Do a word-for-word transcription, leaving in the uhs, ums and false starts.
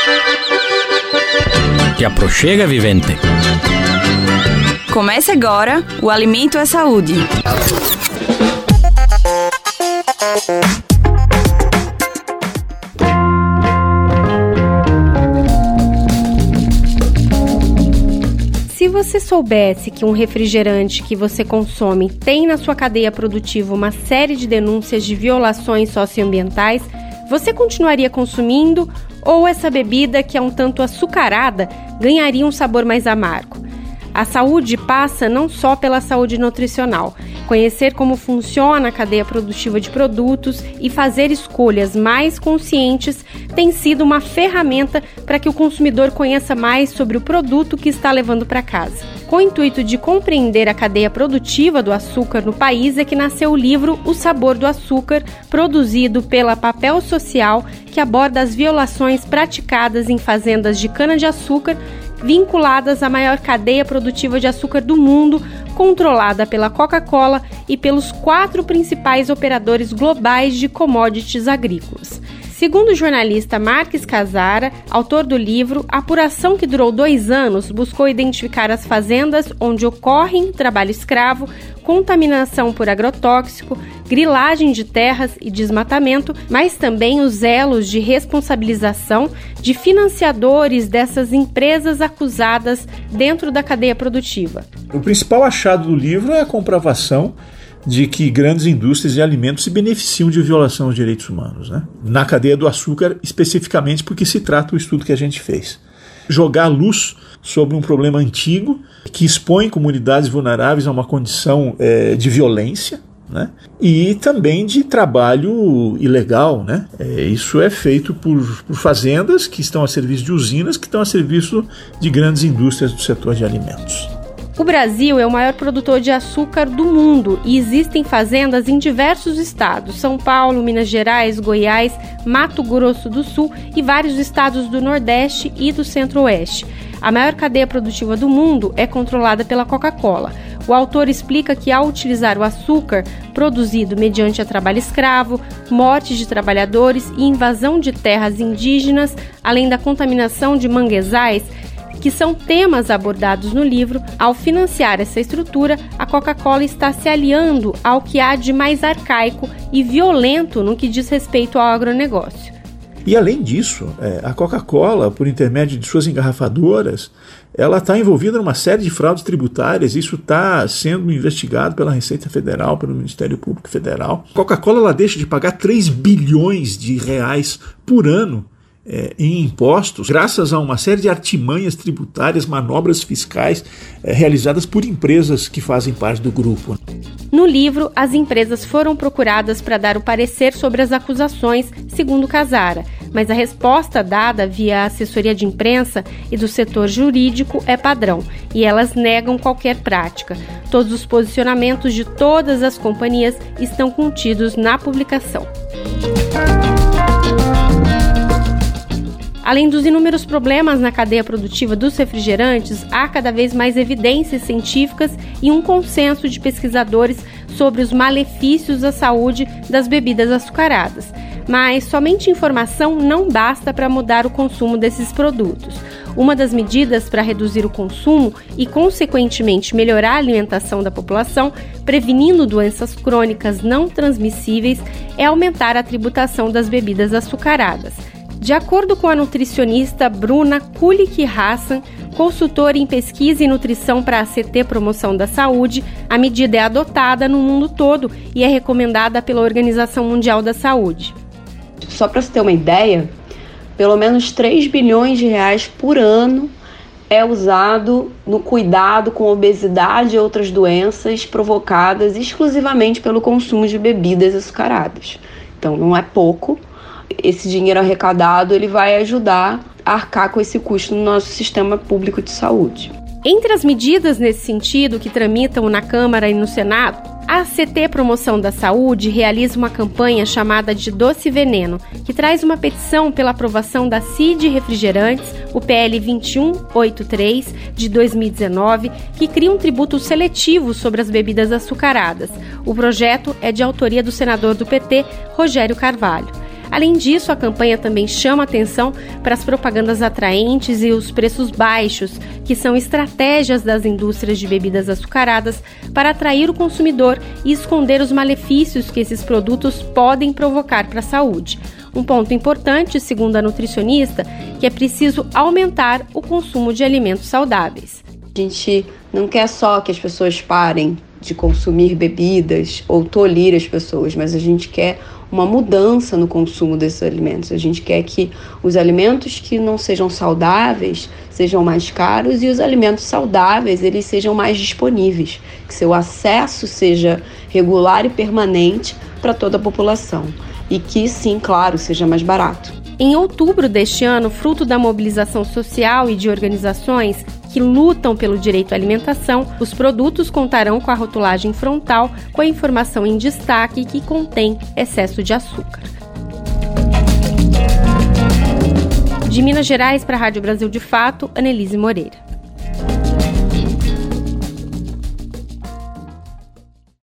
Te aproxega, vivente. Comece agora o Alimento é Saúde. Se você soubesse que um refrigerante que você consome tem na sua cadeia produtiva uma série de denúncias de violações socioambientais, você continuaria consumindo ou essa bebida, que é um tanto açucarada, ganharia um sabor mais amargo? A saúde passa não só pela saúde nutricional. Conhecer como funciona a cadeia produtiva de produtos e fazer escolhas mais conscientes tem sido uma ferramenta para que o consumidor conheça mais sobre o produto que está levando para casa. Com o intuito de compreender a cadeia produtiva do açúcar no país é que nasceu o livro O Sabor do Açúcar, produzido pela Papel Social, que aborda as violações praticadas em fazendas de cana-de-açúcar vinculadas à maior cadeia produtiva de açúcar do mundo, controlada pela Coca-Cola e pelos quatro principais operadores globais de commodities agrícolas. Segundo o jornalista Marques Casara, autor do livro, a apuração que durou dois anos buscou identificar as fazendas onde ocorrem trabalho escravo, contaminação por agrotóxico, grilagem de terras e desmatamento, mas também os elos de responsabilização de financiadores dessas empresas acusadas dentro da cadeia produtiva. O principal achado do livro é a comprovação de que grandes indústrias de alimentos se beneficiam de violação aos direitos humanos, né? Na cadeia do açúcar, especificamente porque se trata o estudo que a gente fez. Jogar luz sobre um problema antigo que expõe comunidades vulneráveis a uma condição é, de violência, né? E também de trabalho ilegal, né? É, isso é feito por, por fazendas que estão a serviço de usinas, que estão a serviço de grandes indústrias do setor de alimentos. O Brasil é o maior produtor de açúcar do mundo e existem fazendas em diversos estados: São Paulo, Minas Gerais, Goiás, Mato Grosso do Sul e vários estados do Nordeste e do Centro-Oeste. A maior cadeia produtiva do mundo é controlada pela Coca-Cola. O autor explica que, ao utilizar o açúcar produzido mediante a trabalho escravo, morte de trabalhadores e invasão de terras indígenas, além da contaminação de manguezais, que são temas abordados no livro, ao financiar essa estrutura, a Coca-Cola está se aliando ao que há de mais arcaico e violento no que diz respeito ao agronegócio. E além disso, a Coca-Cola, por intermédio de suas engarrafadoras, ela está envolvida numa série de fraudes tributárias. Isso está sendo investigado pela Receita Federal, pelo Ministério Público Federal. A Coca-Cola ela deixa de pagar três bilhões de reais por ano É, em impostos, graças a uma série de artimanhas tributárias, manobras fiscais é, realizadas por empresas que fazem parte do grupo. No livro, as empresas foram procuradas para dar o parecer sobre as acusações, segundo Casara, mas a resposta dada via assessoria de imprensa e do setor jurídico é padrão, e elas negam qualquer prática. Todos os posicionamentos de todas as companhias estão contidos na publicação. Além dos inúmeros problemas na cadeia produtiva dos refrigerantes, há cada vez mais evidências científicas e um consenso de pesquisadores sobre os malefícios à saúde das bebidas açucaradas. Mas somente informação não basta para mudar o consumo desses produtos. Uma das medidas para reduzir o consumo e, consequentemente, melhorar a alimentação da população, prevenindo doenças crônicas não transmissíveis, é aumentar a tributação das bebidas açucaradas. De acordo com a nutricionista Bruna Kulik Hassan, consultora em pesquisa e nutrição para a C T Promoção da Saúde, a medida é adotada no mundo todo e é recomendada pela Organização Mundial da Saúde. Só para você ter uma ideia, pelo menos três bilhões de reais por ano é usado no cuidado com obesidade e outras doenças provocadas exclusivamente pelo consumo de bebidas açucaradas. Então não é pouco. Esse dinheiro arrecadado ele vai ajudar a arcar com esse custo no nosso sistema público de saúde. Entre as medidas nesse sentido que tramitam na Câmara e no Senado, a C T Promoção da Saúde realiza uma campanha chamada de Doce Veneno, que traz uma petição pela aprovação da C I D Refrigerantes, o P L vinte e um oitenta e três de dois mil e dezenove, que cria um tributo seletivo sobre as bebidas açucaradas. O projeto é de autoria do senador do P T, Rogério Carvalho. Além disso, a campanha também chama atenção para as propagandas atraentes e os preços baixos, que são estratégias das indústrias de bebidas açucaradas para atrair o consumidor e esconder os malefícios que esses produtos podem provocar para a saúde. Um ponto importante, segundo a nutricionista, que é preciso aumentar o consumo de alimentos saudáveis. A gente não quer só que as pessoas parem de consumir bebidas ou tolir as pessoas, mas a gente quer uma mudança no consumo desses alimentos. A gente quer que os alimentos que não sejam saudáveis sejam mais caros e os alimentos saudáveis eles sejam mais disponíveis, que seu acesso seja regular e permanente para toda a população e que, sim, claro, seja mais barato. Em outubro deste ano, fruto da mobilização social e de organizações que lutam pelo direito à alimentação, os produtos contarão com a rotulagem frontal com a informação em destaque que contém excesso de açúcar. De Minas Gerais para a Rádio Brasil de Fato, Annelise Moreira.